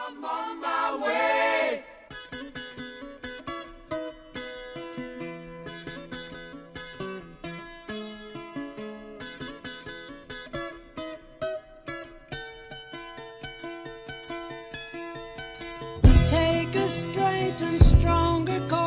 I'm on my way. Take a straight and stronger course.